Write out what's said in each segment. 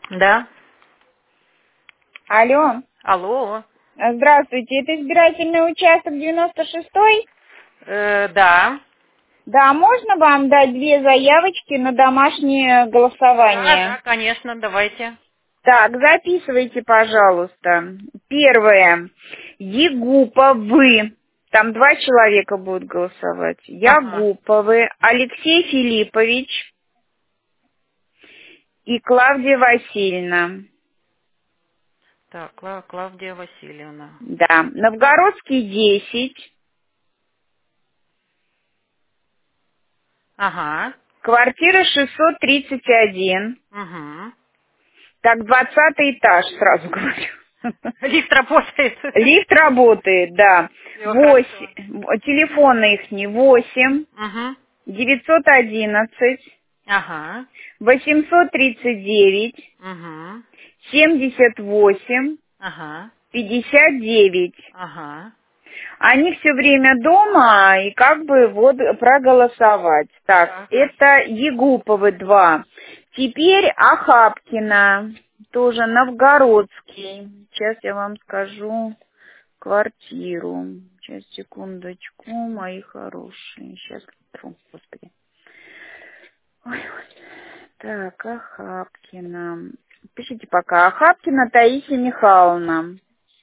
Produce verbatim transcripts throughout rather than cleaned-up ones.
Да. Алло. Алло. Здравствуйте, это избирательный участок девяносто шестой? Э, да. Да, можно вам дать две заявочки на домашнее Да, голосование? да, конечно, давайте. Так, записывайте, пожалуйста. Первое. Егуповы. Там два человека будут голосовать. Ага. Ягуповы, Алексей Филиппович и Клавдия Васильевна. Так, Кла- Клавдия Васильевна. Да. Новгородский десять. Ага. Квартира шестьсот тридцать один. Угу. Так, двадцатый этаж, сразу говорю. Лифт работает. Лифт работает, да. Все хорошо. Восемь. Телефон их не восемь. Угу. девятьсот одиннадцать. Ага. восемьсот тридцать девять. Угу. семьдесят восемь. Ага. пятьдесят девять. Ага. Они все время дома и как бы вот проголосовать. Так, Да, хорошо. это Егуповы два. Теперь Ахапкина, тоже Новгородский. Сейчас я вам скажу квартиру. Сейчас, секундочку, мои хорошие. Сейчас, фу, господи. Ой, ой. Так, Ахапкина. Пишите пока. Ахапкина Таисия Михайловна.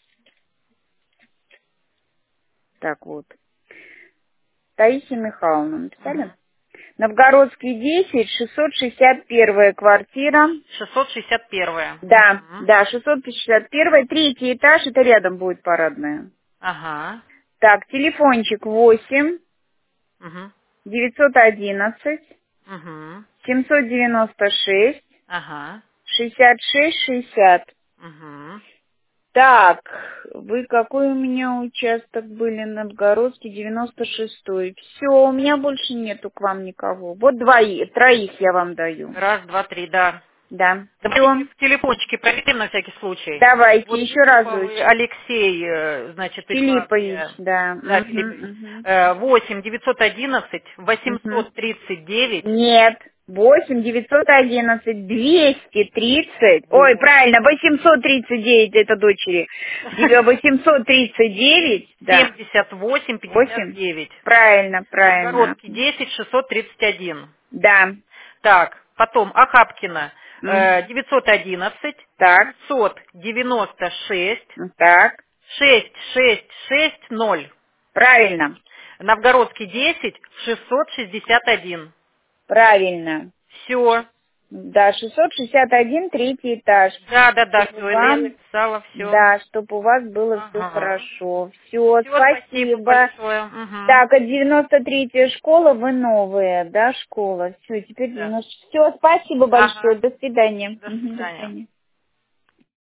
Так вот. Таисия Михайловна, написали? Угу. Новгородский десять, шестьсот шестьдесят первая квартира. шестьсот шестьдесят один. Да, Угу. да, шестьсот шестьдесят первая, третий этаж, это рядом будет парадная. Ага. Так, телефончик восемь, Угу. девятьсот одиннадцать, Угу. семьсот девяносто шесть, Ага. шестьдесят шесть шестьдесят. Угу. Так, вы какой у меня участок были? Новгородский, девяносто шестой. Все, у меня больше нету к вам никого. Вот двоих, троих я вам даю. Раз, два, три, да. Да. Давайте Все. в телефончике проверим на всякий случай. Давайте Вот еще разочек. Егуповый Алексей, э, значит, и Филиппович, Клавдия. да. Да, Угу, Филиппович. угу, Э, восемь девятьсот одиннадцать угу. восемьсот тридцать девять Нет. Восемь девятьсот одиннадцать двести тридцать. Ой, вот. правильно, восемьсот тридцать девять это дочери. Восемьсот тридцать девять, да. семьдесят восемь пятьдесят Восемь. девять. Правильно, правильно. Новгородский десять шестьсот тридцать один. Да. Так, потом Ахапкина М, э, девятьсот одиннадцать Так, семьсот девяносто шесть так. шесть шесть шесть ноль. Правильно. Новгородский десять шестьсот шестьдесят один. Правильно. Все. Да, шестьсот шестьдесят один, третий этаж. Да, да, да, Чтобы все, я вам, написала все. да, чтобы у вас было все Ага. хорошо. Все, Все, спасибо спасибо. большое. Мгм. Так, а девяносто третья школа, вы новая, да, школа? Все, теперь Да. девяносто... Все, спасибо большое, Ага. до свидания. До Мгм, до свидания. свидания.